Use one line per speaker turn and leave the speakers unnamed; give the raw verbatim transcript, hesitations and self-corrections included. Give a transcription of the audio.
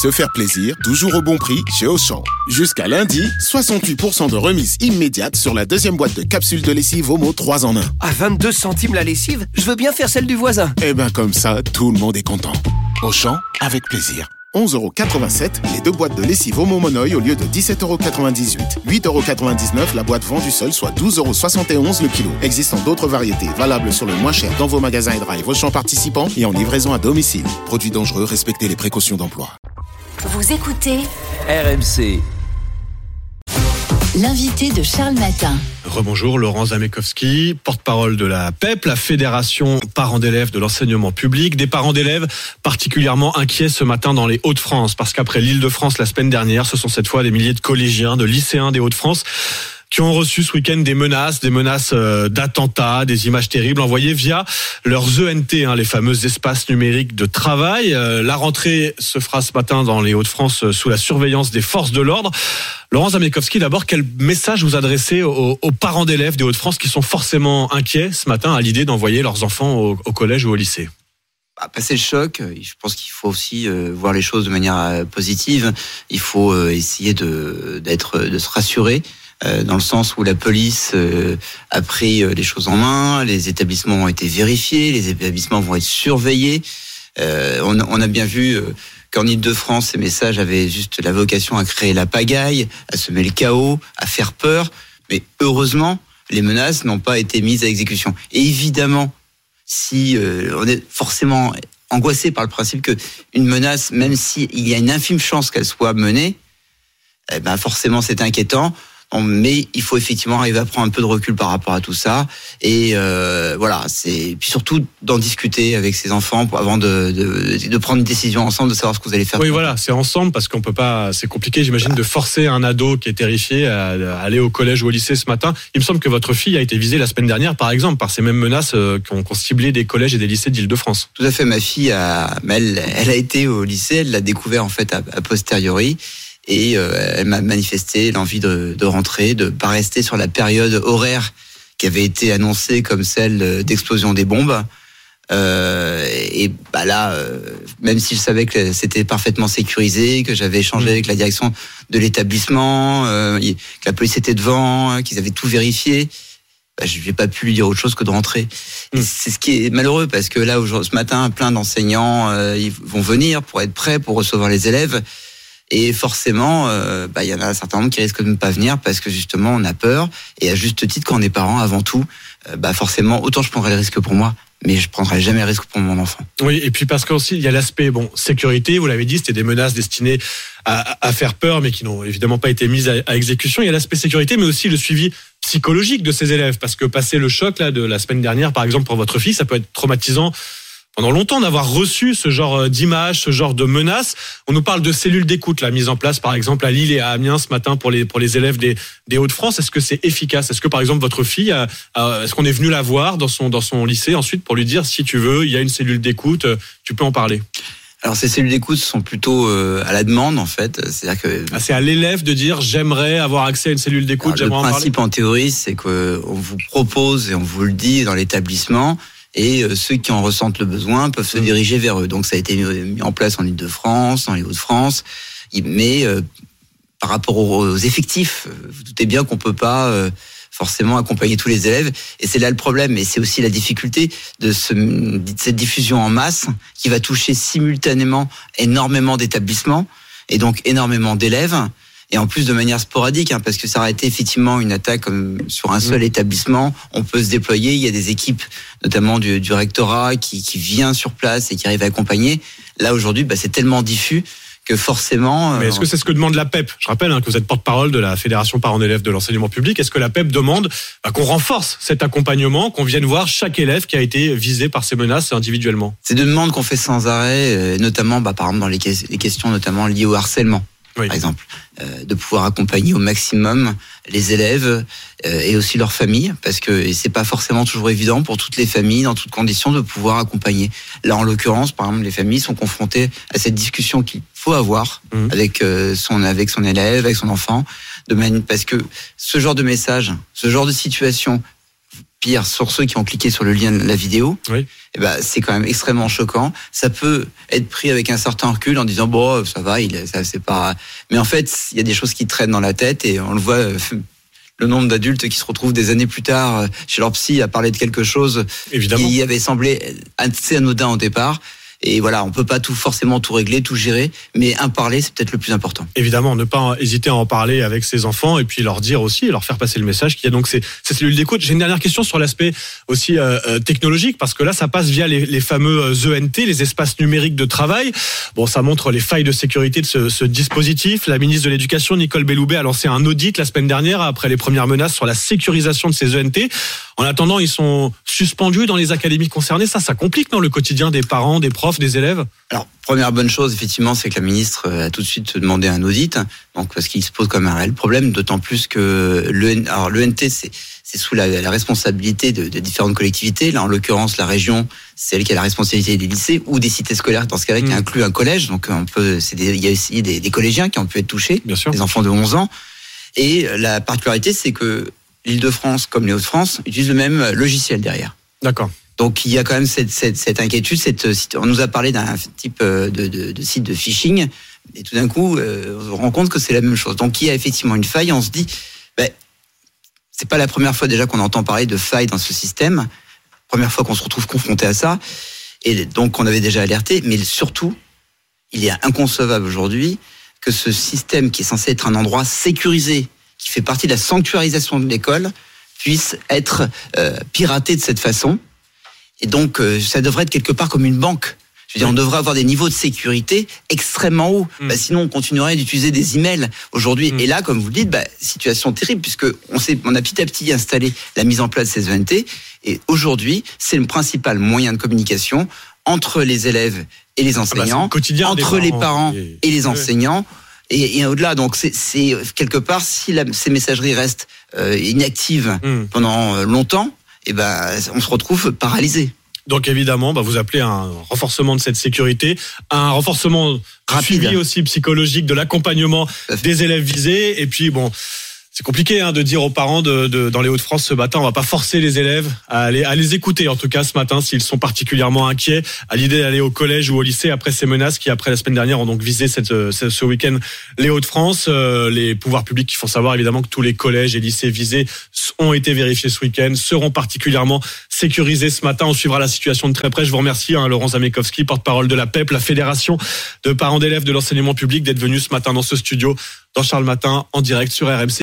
se faire plaisir, toujours au bon prix chez Auchan. Jusqu'à lundi, soixante-huit pour cent de remise immédiate sur la deuxième boîte de capsules de lessive Omo trois en un.
À vingt-deux centimes la lessive, je veux bien faire celle du voisin.
Eh ben comme ça, tout le monde est content. Auchan, avec plaisir. onze euros quatre-vingt-sept, les deux boîtes de lessive Omo Monoï au lieu de dix-sept euros quatre-vingt-dix-huit. huit euros quatre-vingt-dix-neuf la boîte vendue seule, soit douze euros soixante et onze le kilo. Existant d'autres variétés, valables sur le moins cher dans vos magasins et drive Auchan participants et en livraison à domicile. Produits dangereux, respectez les précautions d'emploi.
Vous écoutez
R M C.
L'invité de Charles Matin.
Rebonjour, Laurent Zamekowski, porte-parole de la P E P, la Fédération parents d'élèves de l'enseignement public. Des parents d'élèves particulièrement inquiets ce matin dans les Hauts-de-France, parce qu'après l'Île-de-France la semaine dernière, ce sont cette fois des milliers de collégiens, de lycéens des Hauts-de-France qui ont reçu ce week-end des menaces, des menaces d'attentats, des images terribles envoyées via leurs E N T, hein, les fameux espaces numériques de travail. La rentrée se fera ce matin dans les Hauts-de-France sous la surveillance des forces de l'ordre. Laurent Zamekowski, d'abord, quel message vous adressez aux, aux parents d'élèves des Hauts-de-France qui sont forcément inquiets ce matin à l'idée d'envoyer leurs enfants au, au collège ou au lycée?
Bah, passer le choc, je pense qu'il faut aussi euh, voir les choses de manière euh, positive. Il faut euh, essayer de, d'être, de se rassurer. Euh, dans le sens où la police euh, a pris euh, les choses en main, les établissements ont été vérifiés, les établissements vont être surveillés. Euh, on, on a bien vu euh, qu'en Île-de-France, ces messages avaient juste la vocation à créer la pagaille, à semer le chaos, à faire peur. Mais heureusement, les menaces n'ont pas été mises à exécution. Et évidemment, si euh, on est forcément angoissé par le principe que une menace, même s'il y a une infime chance qu'elle soit menée, eh ben forcément c'est inquiétant. Mais il faut effectivement arriver à prendre un peu de recul par rapport à tout ça et euh, voilà, c'est puis surtout d'en discuter avec ses enfants pour, avant de, de de prendre une décision ensemble, de savoir ce que vous allez faire.
Oui, voilà, c'est ensemble parce qu'on peut pas, c'est compliqué, j'imagine, voilà, de forcer un ado qui est terrifié à, à aller au collège ou au lycée ce matin. Il me semble que votre fille a été visée la semaine dernière, par exemple, par ces mêmes menaces euh, qui, ont, qui ont ciblé des collèges et des lycées d'Île-de-France.
Tout à fait, ma fille a, elle, elle a été au lycée, elle l'a découvert en fait a, a posteriori. Et euh, elle m'a manifesté l'envie de, de rentrer, de pas rester sur la période horaire qui avait été annoncée comme celle d'explosion des bombes. Euh, et bah là, euh, même si je savais que c'était parfaitement sécurisé, que j'avais échangé avec la direction de l'établissement, euh, que la police était devant, qu'ils avaient tout vérifié, bah, je n'ai pas pu lui dire autre chose que de rentrer. Et c'est ce qui est malheureux parce que là, ce matin, plein d'enseignants euh, ils vont venir pour être prêts pour recevoir les élèves. Et forcément, euh, bah, y en a un certain nombre qui risquent de ne pas venir parce que justement, on a peur. Et à juste titre, quand on est parent, avant tout, euh, bah, forcément, autant je prendrai le risque pour moi, mais je prendrai jamais le risque pour mon enfant.
Oui, et puis parce qu'aussi, il y a l'aspect, bon, sécurité, vous l'avez dit, c'était des menaces destinées à, à faire peur, mais qui n'ont évidemment pas été mises à, à exécution. Il y a l'aspect sécurité, mais aussi le suivi psychologique de ces élèves, parce que passer le choc là de la semaine dernière, par exemple, pour votre fille, ça peut être traumatisant pendant longtemps d'avoir reçu ce genre d'images, ce genre de menaces. On nous parle de cellules d'écoute, la mise en place par exemple à Lille et à Amiens ce matin pour les pour les élèves des des Hauts-de-France. Est-ce que c'est efficace? Est-ce que par exemple votre fille, a, a, est-ce qu'on est venu la voir dans son dans son lycée ensuite pour lui dire si tu veux, il y a une cellule d'écoute, tu peux en parler?
Alors ces cellules d'écoute sont plutôt euh, à la demande en fait, c'est-à-dire que
ah, c'est à l'élève de dire j'aimerais avoir accès à une cellule d'écoute.
Alors,
j'aimerais
le principe
en,
en théorie, c'est que on vous propose et on vous le dit dans l'établissement. Et ceux qui en ressentent le besoin peuvent se diriger vers eux. Donc ça a été mis en place en Île-de-France, dans les Hauts-de-France. Mais euh, par rapport aux effectifs, vous doutez bien qu'on peut pas euh, forcément accompagner tous les élèves. Et c'est là le problème. Et c'est aussi la difficulté de, ce, de cette diffusion en masse qui va toucher simultanément énormément d'établissements et donc énormément d'élèves. Et en plus de manière sporadique, hein, parce que ça aurait été effectivement une attaque comme sur un seul mmh. établissement, on peut se déployer. Il y a des équipes, notamment du, du rectorat, qui, qui vient sur place et qui arrive à accompagner. Là aujourd'hui, bah, c'est tellement diffus que forcément.
Mais est-ce que c'est ce que demande la P E P? Je rappelle hein, que vous êtes porte-parole de la Fédération parents d'élèves de l'enseignement public. Est-ce que la P E P demande bah, qu'on renforce cet accompagnement, qu'on vienne voir chaque élève qui a été visé par ces menaces individuellement?
C'est des demandes qu'on fait sans arrêt, notamment, bah, par exemple dans les, que- les questions notamment liées au harcèlement. Oui. Par exemple, euh, de pouvoir accompagner au maximum les élèves euh, et aussi leurs familles, parce que et c'est pas forcément toujours évident pour toutes les familles, dans toutes conditions, de pouvoir accompagner. Là, en l'occurrence, par exemple, les familles sont confrontées à cette discussion qu'il faut avoir mmh. avec euh, son avec son élève, avec son enfant, de manière parce que ce genre de message, ce genre de situation pire, sur ceux qui ont cliqué sur le lien de la vidéo,
oui.
eh ben, c'est quand même extrêmement choquant. Ça peut être pris avec un certain recul en disant bon, ça va, il, ça c'est pas. Mais en fait, il y a des choses qui traînent dans la tête et on le voit. Le nombre d'adultes qui se retrouvent des années plus tard chez leur psy à parler de quelque chose
Évidemment.
qui avait semblé assez anodin au départ. Et voilà, on peut pas tout forcément tout régler, tout gérer, mais un parler, c'est peut-être le plus important.
Évidemment, ne pas hésiter à en parler avec ses enfants et puis leur dire aussi, leur faire passer le message qu'il y a donc ces, ces cellules d'écoute. J'ai une dernière question sur l'aspect aussi euh, technologique, parce que là, ça passe via les, les fameux E N T, les espaces numériques de travail. Bon, ça montre les failles de sécurité de ce, ce dispositif. La ministre de l'Éducation, Nicole Belloubet, a lancé un audit la semaine dernière après les premières menaces sur la sécurisation de ces E N T. En attendant, ils sont suspendus dans les académies concernées. Ça, ça complique, non, le quotidien des parents, des profs, des élèves?
Alors, première bonne chose, effectivement, c'est que la ministre a tout de suite demandé un audit, donc parce qu'il se pose comme un réel problème, d'autant plus que l'E N T, c'est, c'est sous la, la responsabilité de, de différentes collectivités. Là, en l'occurrence, la région, c'est elle qui a la responsabilité des lycées ou des cités scolaires, dans ce cas-là, mmh. qui inclut un collège. Donc, on peut, c'est des, il y a aussi des, des collégiens qui ont pu être touchés,
bien sûr.
Des enfants de onze ans. Et la particularité, c'est que l'Île-de-France, comme les Hauts-de-France, utilisent le même logiciel derrière.
D'accord.
Donc il y a quand même cette, cette, cette inquiétude. Cette, on nous a parlé d'un type de, de, de site de phishing, et tout d'un coup, euh, on se rend compte que c'est la même chose. Donc il y a effectivement une faille. On se dit, ben, c'est pas la première fois déjà qu'on entend parler de faille dans ce système. Première fois qu'on se retrouve confronté à ça, et donc on avait déjà alerté. Mais surtout, il est inconcevable aujourd'hui que ce système qui est censé être un endroit sécurisé, qui fait partie de la sanctuarisation de l'école, puisse être euh, piraté de cette façon. Et donc, euh, ça devrait être quelque part comme une banque. Je veux dire, oui. On devrait avoir des niveaux de sécurité extrêmement hauts. Mmh. Bah, sinon, on continuerait d'utiliser des emails aujourd'hui. Mmh. Et là, comme vous le dites, bah, situation terrible, puisque on, s'est, on a petit à petit installé la mise en place de ces E N T. Et aujourd'hui, c'est le principal moyen de communication entre les élèves et les enseignants,
ah bah,
entre les parents
et,
et les enseignants. Et, et au-delà, donc c'est, c'est quelque part, si la, ces messageries restent euh, inactives mmh. pendant longtemps, et ben on se retrouve paralysé.
Donc évidemment, bah, vous appelez un renforcement de cette sécurité, un renforcement rapide, suivi aussi psychologique de l'accompagnement des élèves visés. Et puis bon, c'est compliqué hein, de dire aux parents de, de, dans les Hauts-de-France ce matin, on va pas forcer les élèves à, aller, à les écouter, en tout cas ce matin, s'ils sont particulièrement inquiets à l'idée d'aller au collège ou au lycée après ces menaces qui, après la semaine dernière, ont donc visé cette, ce, ce week-end les Hauts-de-France. Euh, les pouvoirs publics qui font savoir évidemment que tous les collèges et lycées visés ont été vérifiés ce week-end, seront particulièrement sécurisés ce matin. On suivra la situation de très près. Je vous remercie, hein, Laurent Zamekowski, porte-parole de la P E P, la Fédération de parents d'élèves de l'enseignement public, d'être venu ce matin dans ce studio, dans Charles Matin, en direct sur R M C.